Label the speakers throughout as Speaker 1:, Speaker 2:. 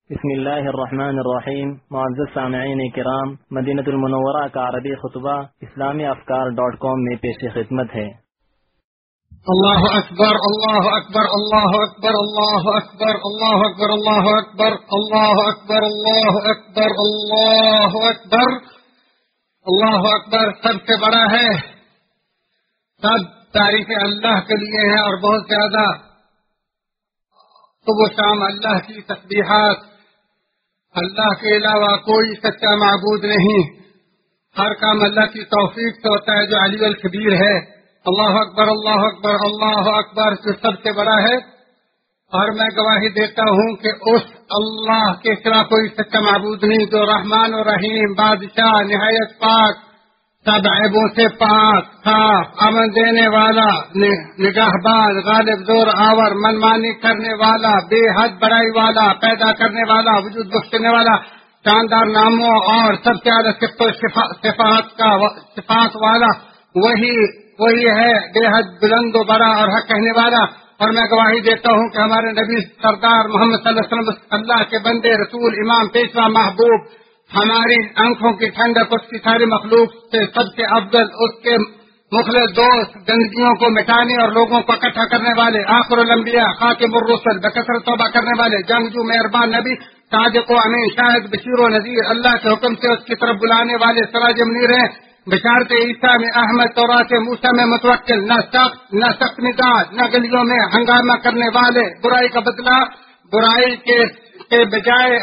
Speaker 1: بسم اللہ الرحمن الرحیم۔ معزز سامعین کرام، مدینہ المنورہ کا عربی خطبہ اسلامیافکار.com میں پیش خدمت ہے۔
Speaker 2: اللہ اکبر اللہ اکبر اللہ اکبر اللہ اکبر اللہ اکبر اللہ اکبر اللہ اکبر اللہ اکبر اللہ اکبر اللہ اکبر سب سے بڑا ہے۔ سب تعریف اللہ کے لیے ہے اور بہت زیادہ۔ صبح شام اللہ کی تسبیحات، اللہ کے علاوہ کوئی سچا معبود نہیں، ہر کام اللہ کی توفیق سے ہوتا ہے جو علی الکبیر ہے۔ اللہ اکبر اللہ اکبر اللہ اکبر جو سب سے بڑا ہے، اور میں گواہی دیتا ہوں کہ اس اللہ کے سوا کوئی سچا معبود نہیں جو رحمان و رحیم، بادشاہ، نہایت پاک، سب عیبوں سے پاک، صاف، امن دینے والا، نگہبان، غالب، زور آور، منمانی کرنے والا، بے حد بڑائی والا، پیدا کرنے والا، وجود بخشنے والا، شاندار ناموں اور سب سے زیادہ صفات والا وہی ہے، بے حد بلند و بڑا اور حق کہنے والا۔ اور میں گواہی دیتا ہوں کہ ہمارے نبی سردار محمد صلی اللہ علیہ وسلم اللہ کے بندے، رسول، امام، پیشوا، محبوب، ہماری آنکھوں کی ٹھنڈک، اس کی ساری مخلوق سے سب سے افضل، اس کے مخلص دوست، گندگیوں کو مٹانے اور لوگوں کو اکٹھا کرنے والے، آخر الانبیاء، خاتم الرسل، بکثرت توبہ کرنے والے، جنگجو، مہربان نبی، صادق و امین، شاہد، بشیر و نذیر، اللہ کے حکم سے اس کی طرف بلانے والے، سراج منیر ہیں، بشارت عیسیٰ میں احمد، تورات موسیٰ میں متوکل، نہ سخت مزاج، نہ گلیوں میں ہنگامہ کرنے والے، برائی کا بدلہ برائی کے بجائے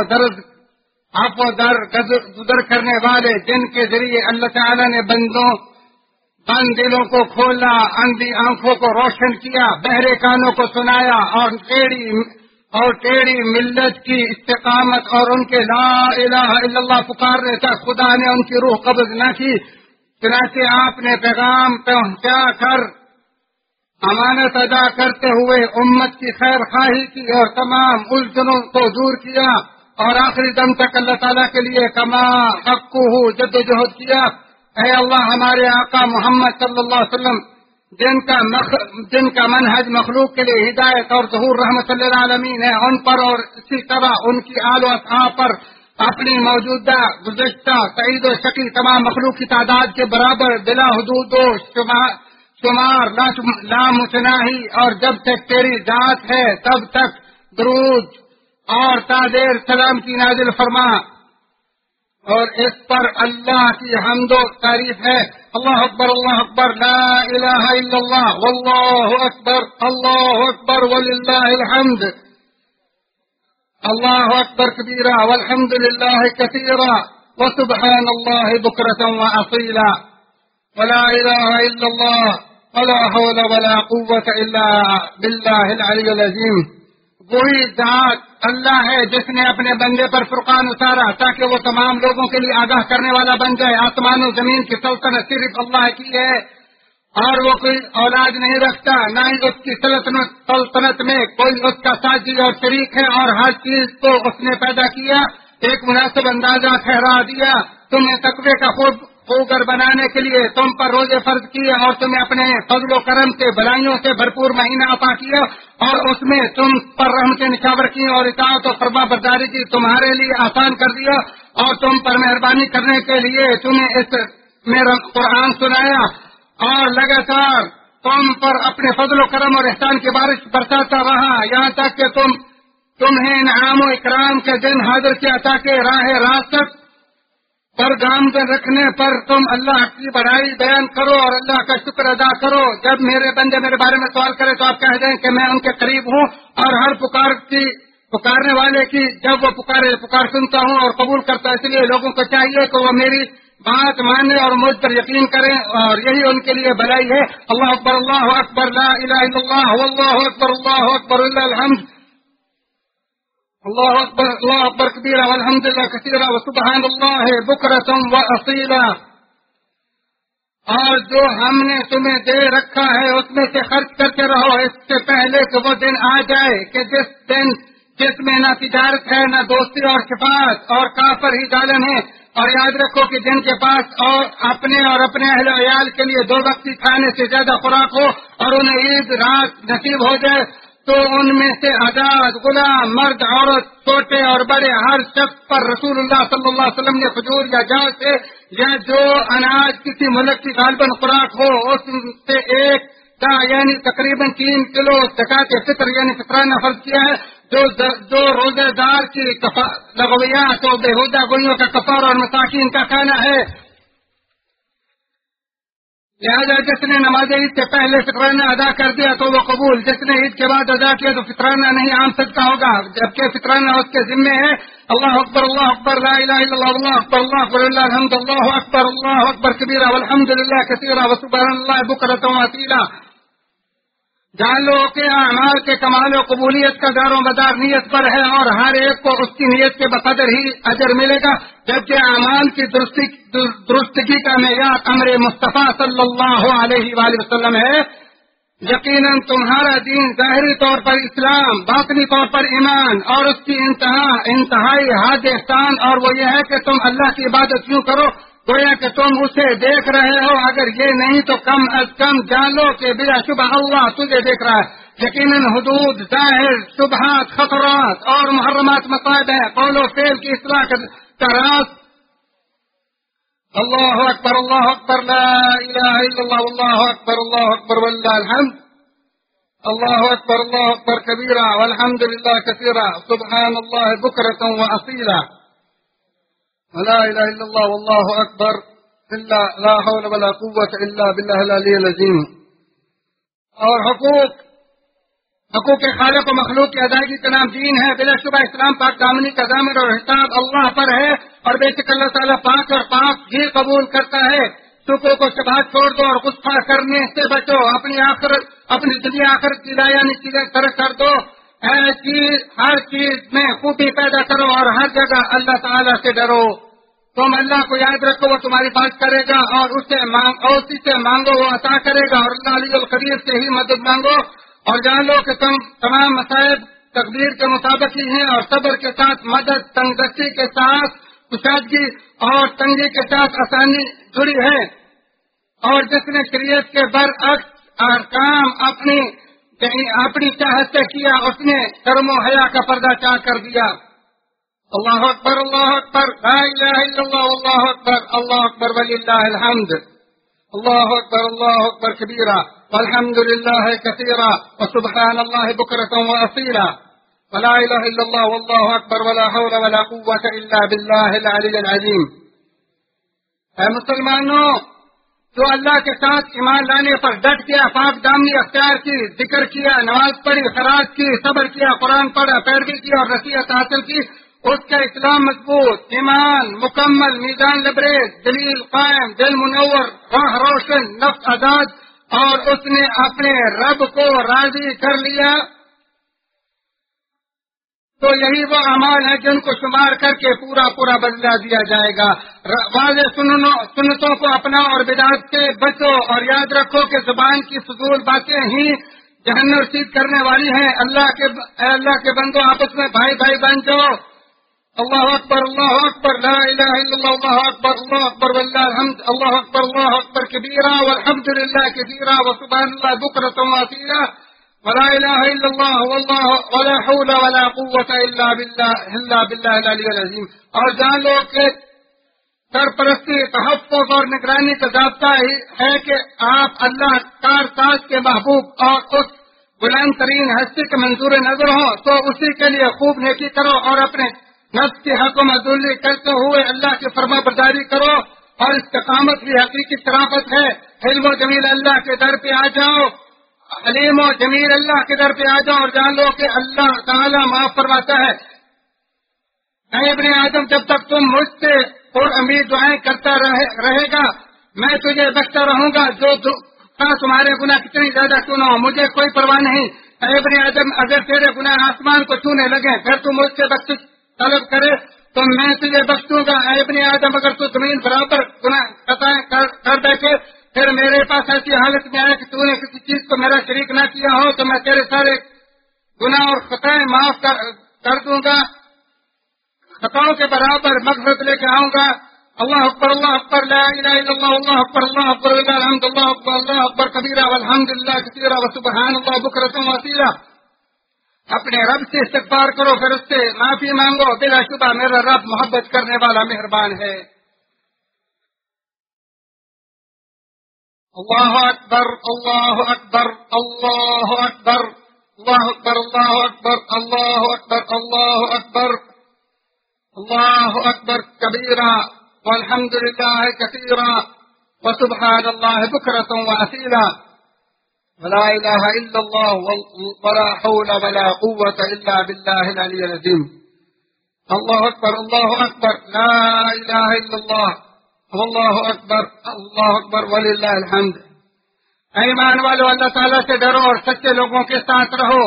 Speaker 2: عفو در گزر کرنے والے، جن کے ذریعے اللہ تعالیٰ نے بند دلوں کو کھولا، اندھی آنکھوں کو روشن کیا، بہرے کانوں کو سنایا، اور ٹیڑھی ملت کی استقامت اور ان کے لا الہ الا اللہ پکارنے تک خدا نے ان کی روح قبض نہ کی۔ چنانچہ آپ نے پیغام پہنچا کر امانت ادا کرتے ہوئے امت کی خیر خواہی کی اور تمام الجھنوں کو دور کیا، اور آخری دم تک اللہ تعالیٰ کے لیے کما حقہ جد و جہد کیا۔ اے اللہ، ہمارے آقا محمد صلی اللہ علیہ وسلم جن کا منہج مخلوق کے لیے ہدایت اور ظہور رحمت للعالمین ہے، ان پر اور اسی طرح ان کی آل و اصحاب پر اپنی موجودہ، گزشتہ، سعید و شقی تمام مخلوق کی تعداد کے برابر بلا حدود و شمار لامتناہی اور جب تک تیری ذات ہے تب تک درود اور تادیر سلام کی نازل فرما، اور اس پر اللہ کی حمد و تعریف ہے۔ اللہ اکبر لا الہ الا اللہ واللہ اکبر وللہ الحمد، اللہ اکبر کبیرا والحمد للہ کثیرا وسبحان اللہ بکرۃ واصیلا ولا الہ الا اللہ ولا حول ولا قوة الا باللہ العلی العظیم۔ وہی ذات اللہ ہے جس نے اپنے بندے پر فرقان اتارا تاکہ وہ تمام لوگوں کے لیے آگاہ کرنے والا بن جائے۔ آسمان و زمین کی سلطنت صرف اللہ کی ہے، اور وہ کوئی اولاد نہیں رکھتا، نہ ہی اس کی سلطنت میں کوئی اس کا ساتھی اور شریک ہے، اور ہر چیز کو اس نے پیدا کیا، ایک مناسب اندازہ ٹھہرا دیا، تمہیں تقوی کا خوگر بنانے کے لیے تم پر روزے فرض کیے، اور تمہیں اپنے فضل و کرم سے بھلائیوں سے بھرپور مہینہ عطا کیا، اور اس میں تم پر رحمتیں نچھاور کی اور اطاعت و فرما برداری کی تمہارے لیے آسان کر دیا، اور تم پر مہربانی کرنے کے لیے تمہیں اس میں قرآن سنایا، اور لگاتار تم پر اپنے فضل و کرم اور احسان کی بارش برساتا رہا، یہاں تک کہ تمہیں انعام و اکرام کے دن حاضر کیا تاکہ راہ راست پر گامزن رکھنے پر تم اللہ کی بڑائی بیان کرو اور اللہ کا شکر ادا کرو۔ جب میرے بندے میرے بارے میں سوال کرے تو آپ کہہ دیں کہ میں ان کے قریب ہوں، اور ہر پکارنے والے کی جب وہ پکار سنتا ہوں اور قبول کرتا ہے۔ اس لیے لوگوں کو چاہیے کہ وہ میری بات مانے اور مجھ پر یقین کریں، اور یہی ان کے لیے بھلائی ہے۔ اللہ اکبر لا الہ الا اللہ واللہ اکبر وللہ الحمد، اللہ اکبر کبیرا والحمد للہ کثیرا وسبحان اللہ بکرۃ واصیلا۔ اور جو ہم نے تمہیں دے رکھا ہے اس میں سے خرچ کرتے رہو، اس سے پہلے کہ وہ دن آ جائے کہ جس میں نہ تجارت ہے، نہ دوستی اور شفاعت، اور کافر ہی ظالم ہے۔ اور یاد رکھو کہ جن کے پاس اور اپنے اہل و عیال کے لیے 2 وقتی کھانے سے زیادہ خوراک ہو، اور انہیں عید رات نصیب ہو جائے، تو ان میں سے آزاد غلام مرد عورت چھوٹے اور بڑے ہر شخص پر رسول اللہ صلی اللہ علیہ وسلم نے کھجور یا جاؤ سے یا جو اناج کسی ملک کی غالباً خوراک ہو اس سے ایک کا یعنی تقریباً 3 کلو زکات فطر یعنی فطرانہ فرض کیا ہے. جو روزے دار کی لغویات و بےہودہ گوئیوں کا کفارہ اور مساکین کا کھانا ہے. لہٰذا جس نے نماز عید سے پہلے فطرانہ ادا کر دیا تو وہ قبول، جس نے عید کے بعد ادا کیا تو فطرانہ نہیں عام صدقہ ہوگا، جبکہ فطرانہ اس کے ذمے ہے. اللہ اکبر لا الہ الا اللہ اللہ اکبر وللہ الحمد اللہ اکبر کبیرہ والحمد للہ کثیرہ وسبحان اللہ بکرۃ واصیلا. جان لو کہ اعمال کے کمال و قبولیت کا دار و مدار نیت پر ہے اور ہر ایک کو اس کی نیت کے بقدر ہی اجر ملے گا، جبکہ اعمال کی درستگی کا معیار امر مصطفیٰ صلی اللہ علیہ وآلہ وسلم ہے. یقیناً تمہارا دین ظاہری طور پر اسلام، باطنی طور پر ایمان اور اس کی انتہائی حد احسان، اور وہ یہ ہے کہ تم اللہ کی عبادت یوں کرو گویا کہ تم اسے دیکھ رہے ہو. اگر یہ نہیں تو کم از کم جان لو کہ بلا شبہ اللہ تجھے دیکھ رہا ہے. یقیناً حدود، ظاہر، شبہات، خطرات اور محرمات مصائب ہے. قول و فعل کی اصلاح کا راز. اللہ اکبر لا الہ الا اللہ اللہ اکبر وللہ الحمد. اللہ اکبر کبیرہ والحمد للہ کثیرہ سبحان اللہ بکرۃ واصیلا. لا الہ الا اللہ واللہ اکبر لا حول ولا قوة الا باللہ العلی العظیم. اور حقوق خالق و مخلوق کی ادائیگی کا نام دین ہے. بلا شبہ اسلام پاک دامنی کا ضامن اور حساب اللہ پر ہے، اور بے شک اللہ تعالیٰ پاک اور پاک ہی قبول کرتا ہے. شکر کو شبہات چھوڑ دو اور غصہ کرنے سے بچو. اپنی دنیا آخرت کی یعنی چیزیں ترک کر دو. ہر چیز میں خوبی پیدا کرو اور ہر جگہ اللہ تعالیٰ سے ڈرو. تم اللہ کو یاد رکھو، وہ تمہاری بات کرے گا، اور اسی سے مانگو وہ عطا کرے گا، اور اللہ علی القدیر سے ہی مدد مانگو. اور جان لو کہ تم تمام مسائل تقدیر کے مطابق ہی ہیں، اور صبر کے ساتھ مدد، تنگدستی کے ساتھ کشادگی اور تنگی کے ساتھ آسانی جڑی ہے. اور جس نے شریعت کے برعکس احکام اپنی چاہت سے کیا، اس نے شرم و حیا کا پردہ چاک کر دیا. اللہ اکبر لا الہ الا اللہ اللہ اکبر وللہ الحمد. اللہ اکبر کبیرہ والحمد للہ کثیرہ وسبحان اللہ بکرۃ واصیلا. ولا الہ الا اللہ واللہ اکبر ولا حول ولا قوة الا باللہ العلی العظیم. اے مسلمانوں، جو اللہ کے ساتھ ایمان لانے پر ڈٹ گیا، پاک دامنی اختیار کی، ذکر کیا، نماز پڑھی، خراج کی، صبر کیا، قرآن پڑھا، پیروی کی اور نصیحت حاصل کی، اس کا اسلام مضبوط، ایمان مکمل، میزان لبریز، دلیل قائم، دل منور، راہ روشن، نفس آزاد، اور اس نے اپنے رب کو راضی کر لیا. تو یہی وہ اعمال ہیں جن کو شمار کر کے پورا بدلہ دیا جائے گا. واضح سنتوں کو اپنا اور بدعت سے بچو، اور یاد رکھو کہ زبان کی فضول باتیں ہی جہنم رسید کرنے والی ہیں. اللہ کے بندو آپس میں بھائی بن جاؤ. اللہ اکبر لا الہ الا اللہ اللہ اکبر وللہ الحمد. اللہ اکبر کبیرہ والحمد للہ کثیرہ وسبحان اللہ بکرۃ واصیلا. ولا الہ الا اللہ واللہ ولا حول ولا قوة الا باللہ العلی العظیم. اور جان لو کہ سرپرستی، تحفظ اور نگرانی کا ضابطہ ہے کہ آپ اللہ کار ساز کے محبوب اور اس بلند ترین ہستی کے منظور نظر ہوں، تو اسی کے لیے خوب نیکی کرو اور اپنے نفس کی حق و معذولی کرتے ہوئے اللہ کی فرما برداری کرو. اور استقامت بھی حقیقی شرافت ہے. علم و جمیل اللہ کے در پہ آ جاؤ، علیم و جمیل اللہ کے در پہ آ جاؤ، اور جان لو کہ اللہ تعالیٰ معاف فرماتا ہے. اے ابن آدم، جب تک تم مجھ سے اور امید دعائیں کرتا رہے گا، میں تجھے بخشتا رہوں گا، جو تمہارے گناہ کتنی زیادہ کیوں نہ ہو، مجھے کوئی پرواہ نہیں. اے ابن آدم، اگر تیرے گناہ آسمان کو چھونے لگے پھر تو مجھ سے بخشش طلب کرے تو میں تجھے بخشوں گا. اے ابن آدم، اگر تو زمین برابر گناہ کر بیٹھے پھر میرے پاس ایسی حالت میں آئے کہ تو نے کسی چیز کو میرا شریک نہ کیا ہو، تو میں تیرے سارے گناہ اور خطائیں معاف کر دوں گا، خطاؤں کے برابر مغفرت لے کے آؤں گا. اللہ اکبر لا الہ الا اللہ اللہ اکبر وللہ الحمد. اللہ اکبر کبیرہ والحمد للہ کثیرہ وسبحان اللہ بکرۃ واصیلا. اپنے رب سے استغفار کرو، پھر اس سے معافی مانگو، بلا شبہ میرا رب محبت کرنے والا مہربان ہے۔ اللہ اکبر اللہ اکبر اللہ اکبر اللہ اکبر اللہ اکبر اللہ اکبر اللہ اکبر اللہ اکبر کبیرا والحمد للہ کثیرا وسبحان اللہ بکرۃ واصیلا ولا الہ الا اللہ ولا حول ولا قوة الا باللہ العلی العظیم۔ اللہ اکبر لا الہ الا اللہ اللہ اکبر وللہ الحمد۔ ایمان والو، اللہ تعالیٰ سے ڈرو اور سچے لوگوں کے ساتھ رہو۔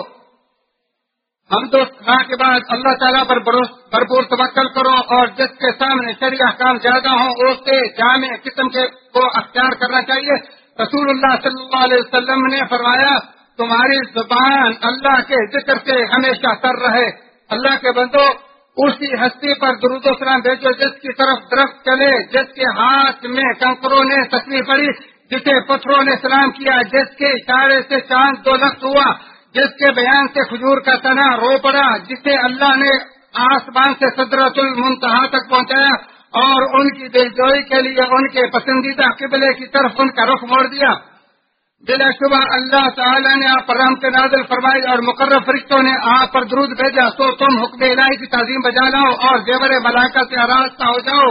Speaker 2: ہم تو کے بعد اللہ تعالیٰ پر بھرپور توکل کرو، اور جس کے سامنے شرعی احکام زیادہ ہوں اسے جامع قسم کے کو اختیار کرنا چاہیے۔ رسول اللہ صلی اللہ علیہ وسلم نے فرمایا، تمہاری زبان اللہ کے ذکر سے ہمیشہ تر رہے۔ اللہ کے بندو، اسی ہستی پر درود و سلام بھیجو جس کی طرف درخت چلے، جس کے ہاتھ میں کنکروں نے تصویر پڑی، جسے پتھروں نے سلام کیا، جس کے اشارے سے چاند دو لخت ہوا، جس کے بیان سے کھجور کا تنا رو پڑا، جسے اللہ نے آسمان سے سدرۃ المنتہا تک پہنچایا اور ان کی دلجوئی کے لیے ان کے پسندیدہ قبلے کی طرف ان کا رخ موڑ دیا۔ بلا شبہ اللہ تعالیٰ نے آپ پر رحمت نازل فرمائی اور مقرر فرشتوں نے آپ پر درود بھیجا، تو تم حکم الہی کی تعظیم بجا لاؤ اور زیور ملائکہ سے آراستہ ہو جاؤ۔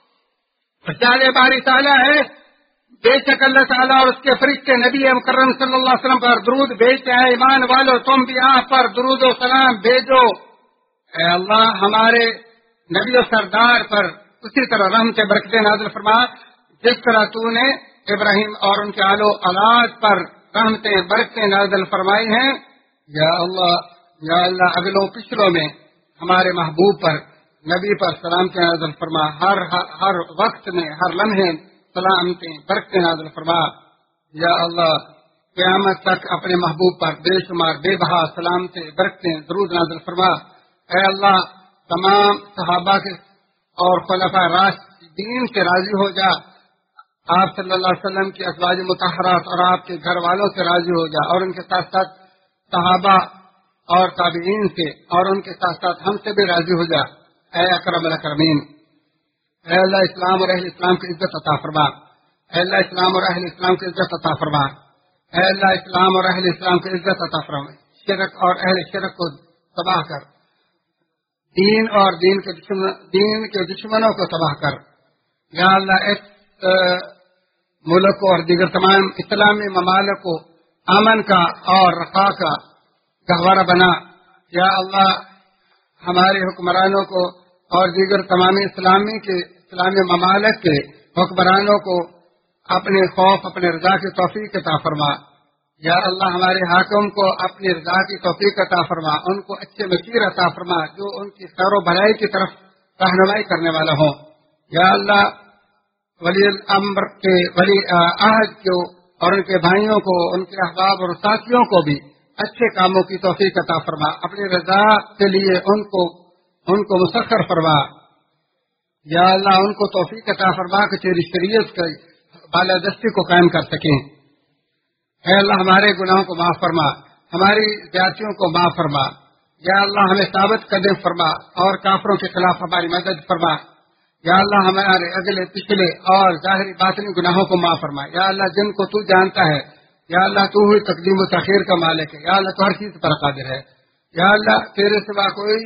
Speaker 2: جال باری تعالیٰ ہے، بے شک اللہ تعالیٰ اور اس کے فرشتے نبی مکرم صلی اللہ علیہ وسلم پر درود بھیجتے ہیں۔ ایمان والو، تم بھی آپ پر درود و سلام بھیجو۔ اے اللہ، ہمارے نبی و سردار پر اسی طرح رحمت برکتیں نازل فرما جس طرح تو نے ابراہیم اور ان کے آل و اولاد پر رحمتیں برکتیں نازل فرمائی ہیں۔ یا اللہ اگلوں پچھلوں میں ہمارے محبوب پر، نبی پر سلامتیں نازل فرما، ہر وقت میں ہر لمحے سلامتیں برکتیں نازل فرما۔ یا اللہ، قیامت تک اپنے محبوب پر بے شمار بے بہا سلامتیں برکتیں درود نازل فرما۔ اے اللہ، تمام صحابہ کے اور خلفاء راشدین سے راضی ہو جا، آپ صلی اللہ علیہ وسلم کی ازواج مطہرات اور آپ کے گھر والوں سے راضی ہو جا، اور ان کے ساتھ ساتھ صحابہ اور تابعین سے، اور ان کے ساتھ ساتھ ہم سے بھی راضی ہو جا۔ اے اکرم الاکرمین، اے اللہ اسلام اور اہل اسلام کی عزت عطا فرما۔ اے اللہ اسلام اور اہل اسلام کی عزت عطا فرما۔ اے اللہ اسلام اور اہل اسلام کی عزت عطا فرما۔ شرک اور اہل شرک کو تباہ کر، دین اور دین کے دشمنوں کو تباہ کر۔ یا اللہ، اس ملک کو اور دیگر تمام اسلامی ممالک کو امن کا اور رفاہ کا گہوارہ بنا۔ یا اللہ، ہمارے حکمرانوں کو اور دیگر تمام اسلامی ممالک کے حکمرانوں کو اپنے خوف، اپنے رضا کی توفیق عطا فرما۔ یا اللہ، ہمارے حاکم کو اپنی رضا کی توفیق عطا فرما، ان کو اچھے مشیر عطا فرما جو ان کی خیر و بھلائی کی طرف رہنمائی کرنے والا ہوں۔ یا اللہ، ولی الامر کے ولی عہد کو اور ان کے بھائیوں کو، ان کے احباب اور ساتھیوں کو بھی اچھے کاموں کی توفیق عطا فرما، اپنی رضا کے لیے ان کو مسخر فرما۔ یا اللہ، ان کو توفیق عطا فرما کہ تیری شریعت کی بالادستی کو قائم کر سکیں۔ اے اللہ، ہمارے گناہوں کو معاف فرما، ہماری زیادتیوں کو معاف فرما۔ یا اللہ، ہمیں ثابت قدم فرما اور کافروں کے خلاف ہماری مدد فرما۔ یا اللہ، ہمارے اگلے پچھلے اور ظاہری باطنی گناہوں کو معاف فرما۔ یا اللہ، جن کو تو جانتا ہے، یا اللہ تو ہی تقدیم و تاخیر کا مالک ہے۔ یا اللہ، تو ہر چیز پر قادر ہے۔ یا اللہ، تیرے سوا کوئی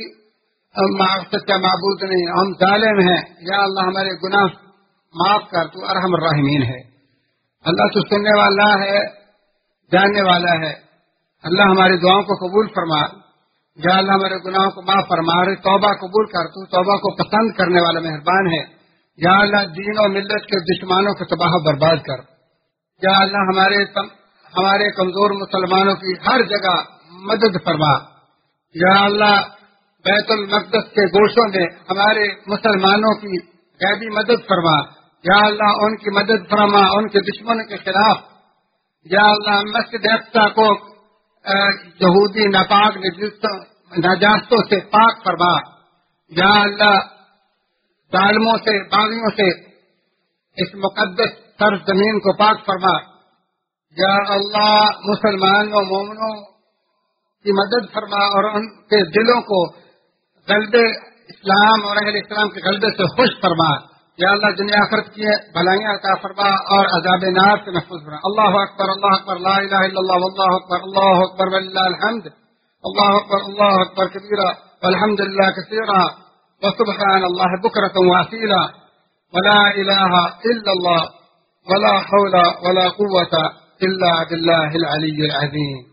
Speaker 2: سچا معبود نہیں، ہم ظالم ہیں۔ یا اللہ، ہمارے گناہ معاف کر، تو ارحم الراحمین ہے۔ اللہ، تو سننے والا ہے، جاننے والا ہے۔ اللہ، ہماری دعاؤں کو قبول فرما۔ یا اللہ، ہمارے گناہوں کو معاف فرما، ہماری توبہ قبول کر، تو توبہ کو پسند کرنے والا مہربان ہے۔ یا اللہ، دین و ملت کے دشمنوں کو تباہ برباد کر۔ یا اللہ، ہمارے کمزور مسلمانوں کی ہر جگہ مدد فرما۔ یا اللہ، بیت المقدس کے گوشوں میں ہمارے مسلمانوں کی غیبی مدد فرما۔ یا اللہ، ان کی مدد فرما ان کے دشمنوں کے خلاف۔ یا اللہ، مسجد اقصی کو یہودی ناپاک نجاستوں سے پاک فرما۔ یا اللہ، ظالموں سے، باغیوں سے اس مقدس سرزمین کو پاک فرما۔ یا اللہ، مسلمانوں، مومنوں کی مدد فرما اور ان کے دلوں کو غلبے اسلام اور اہل اسلام کے غلبے سے خوش فرما. یا اللہ دنیا آخرت کی بھلائیاں عطا فرما اور عذاب نار سے محفوظ فرما. اللہ اکبر لا الہ الا اللہ واللہ اکبر وللہ الحمد. اللہ اکبر کبیرہ والحمد للہ کثیرا وسبحان اللہ بکرۃ واصیلا ولا الہ الا اللہ ولا حول ولا قوة الا باللہ العلی العظیم.